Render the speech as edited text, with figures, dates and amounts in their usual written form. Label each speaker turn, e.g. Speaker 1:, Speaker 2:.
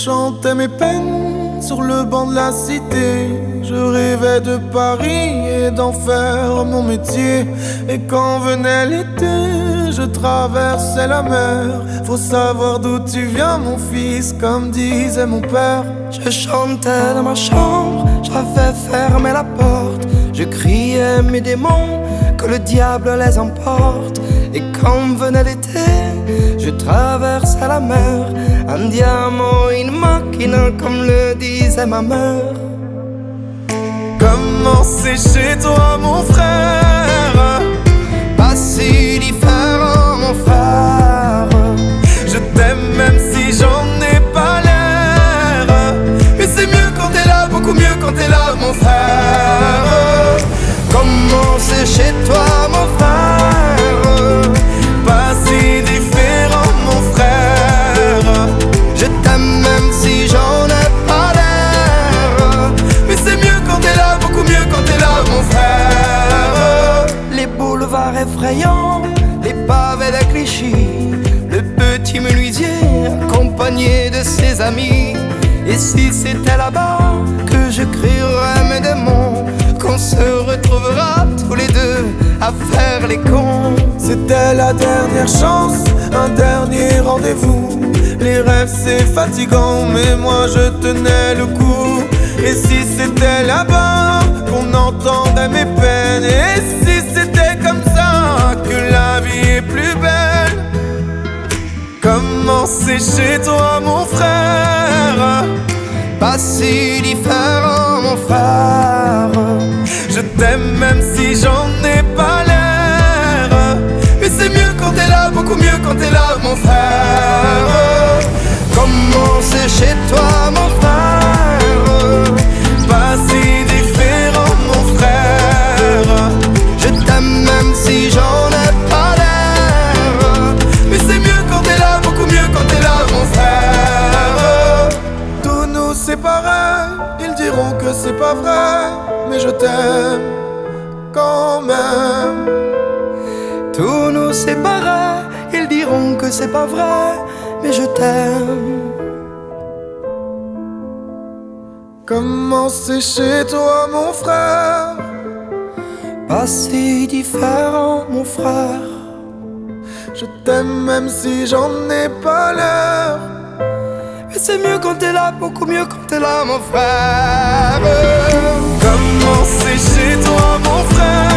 Speaker 1: chantais mes peines sur le banc de la cité. Je rêvais de Paris et d'en faire mon métier. Et quand venait l'été, je traversais la mer. Faut savoir d'où tu viens mon fils, comme disait mon père.
Speaker 2: Je chantais dans ma chambre, j'avais fermé la porte. Je criais mes démons, que le diable les emporte. Et quand venait l'été, je traversais la mer. Andiamo in macchina, comme le disait ma mère.
Speaker 1: Comment c'est chez toi mon frère?
Speaker 2: Pas si différent mon frère.
Speaker 1: Je t'aime même si j'en ai pas l'air. Mais c'est mieux quand t'es là, beaucoup mieux quand t'es là mon frère.
Speaker 2: Comment c'est chez toi mon frère?
Speaker 1: Pas si différent mon frère.
Speaker 2: Je t'aime même si j'en ai pas l'air.
Speaker 1: Mais c'est mieux quand t'es là, beaucoup mieux quand t'es là mon frère.
Speaker 2: Les boulevards effrayants, les pavés de Clichy, le petit menuisier accompagné de ses amis. Et si c'était là-bas que je crierais mes démons, qu'on se retrouvera tous les deux à faire les cons.
Speaker 1: C'était la dernière chance, un dernier rendez-vous. Les rêves c'est fatigant, mais moi je tenais le coup. Et si c'était là-bas qu'on entendait mes peines, et si c'était comme ça que la vie est plus belle. Comment c'est chez toi mon frère?
Speaker 2: Pas si différent mon frère.
Speaker 1: Je t'aime même si j'en ai pas l'air. Mais c'est mieux quand t'es là, beaucoup mieux quand t'es là mon frère.
Speaker 2: Comment c'est chez toi mon frère?
Speaker 1: Pas si différent mon frère.
Speaker 2: Je t'aime même si j'en ai pas l'air.
Speaker 1: Mais c'est mieux quand t'es là, beaucoup mieux quand t'es là mon frère. Tous nous séparer, ils diront que c'est pas vrai, mais je t'aime quand même.
Speaker 2: Tous nous séparer, ils diront que c'est pas vrai, mais je t'aime.
Speaker 1: Comment c'est chez toi mon frère?
Speaker 2: Pas si différent mon frère.
Speaker 1: Je t'aime même si j'en ai pas l'air.
Speaker 2: Mais c'est mieux quand t'es là, beaucoup mieux quand t'es là mon frère.
Speaker 1: Comment c'est chez toi mon frère?